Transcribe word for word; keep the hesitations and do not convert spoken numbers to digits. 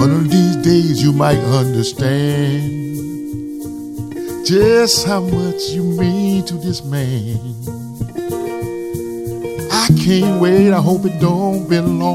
One of these days you might understand just how much you mean to this man. I can't wait, I hope it don't be long.